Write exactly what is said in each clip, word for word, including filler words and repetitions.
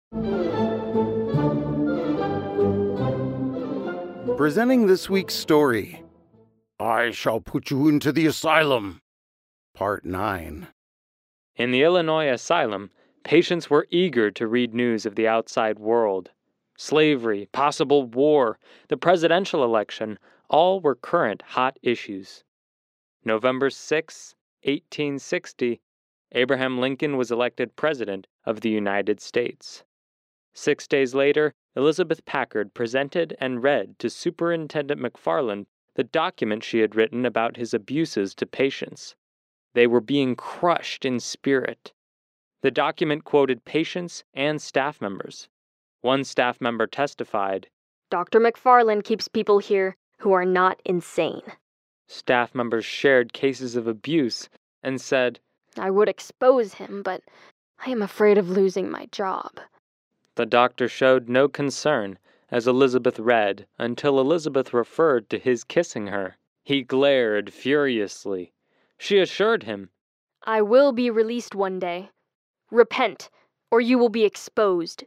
Presenting this week's story, I Shall Put You into the Asylum, Part nine. In the Illinois asylum, patients were eager to read news of the outside world. Slavery, possible war, the presidential election, all were current hot issues. November sixth, eighteen sixty, Abraham Lincoln was elected President of the United States. Six days later, Elizabeth Packard presented and read to Superintendent McFarland the document she had written about his abuses to patients. They were being crushed in spirit. The document quoted patients and staff members. One staff member testified, "Doctor McFarland keeps people here who are not insane." Staff members shared cases of abuse and said, "I would expose him, but I am afraid of losing my job." The doctor showed no concern as Elizabeth read until Elizabeth referred to his kissing her. He glared furiously. She assured him, "I will be released one day. Repent, or you will be exposed."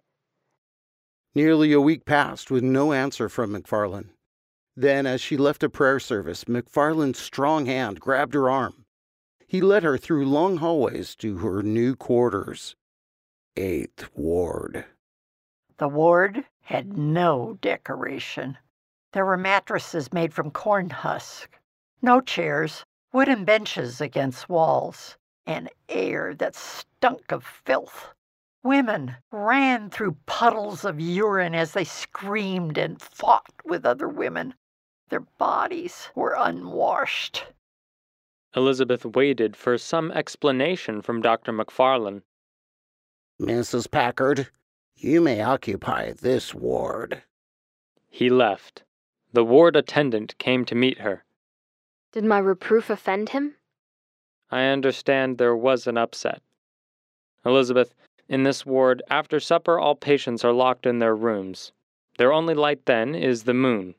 Nearly a week passed with no answer from McFarland. Then, as she left a prayer service, McFarland's strong hand grabbed her arm. He led her through long hallways to her new quarters. Eighth Ward. The ward had no decoration. There were mattresses made from corn husk, no chairs, wooden benches against walls, and air that stunk of filth. Women ran through puddles of urine as they screamed and fought with other women. Their bodies were unwashed. Elizabeth waited for some explanation from Doctor McFarland. "Missus Packard, you may occupy this ward." He left. The ward attendant came to meet her. "Did my reproof offend him?" "I understand there was an upset. Elizabeth, in this ward, after supper all patients are locked in their rooms. Their only light then is the moon."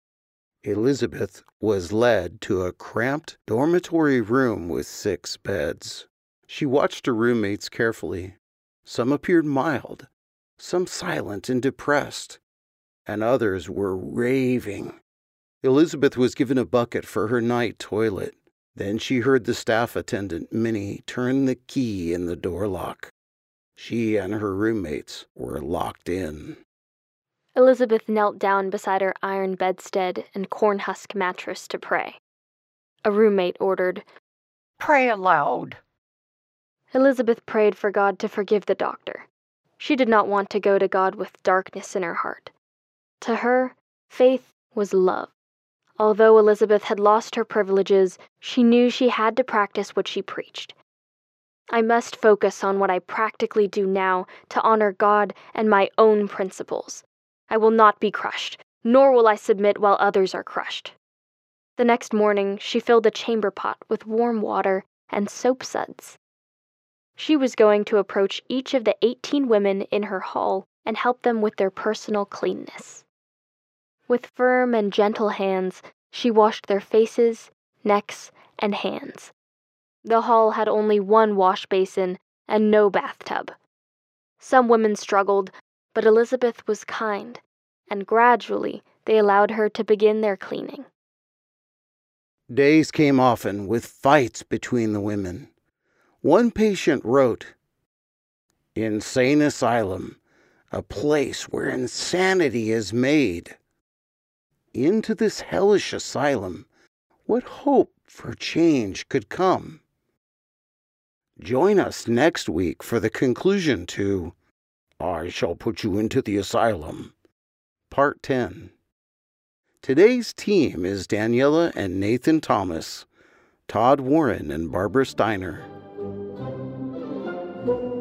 Elizabeth was led to a cramped dormitory room with six beds. She watched her roommates carefully. Some appeared mild, some silent and depressed, and others were raving. Elizabeth was given a bucket for her night toilet. Then she heard the staff attendant, Minnie, turn the key in the door lock. She and her roommates were locked in. Elizabeth knelt down beside her iron bedstead and corn husk mattress to pray. A roommate ordered, "Pray aloud." Elizabeth prayed for God to forgive the doctor. She did not want to go to God with darkness in her heart. To her, faith was love. Although Elizabeth had lost her privileges, she knew she had to practice what she preached. "I must focus on what I practically do now to honor God and my own principles. I will not be crushed, nor will I submit while others are crushed." The next morning, she filled a chamber pot with warm water and soap suds. She was going to approach each of the eighteen women in her hall and help them with their personal cleanness. With firm and gentle hands, she washed their faces, necks, and hands. The hall had only one wash basin and no bathtub. Some women struggled, but Elizabeth was kind, and gradually they allowed her to begin their cleaning. Days came often with fights between the women. One patient wrote, "Insane asylum, a place where insanity is made. Into this hellish asylum, what hope for change could come?" Join us next week for the conclusion to I Shall Put You into the Asylum, Part ten. Today's team is Daniela and Nathan Thomas, Todd Warren and Barbara Steiner.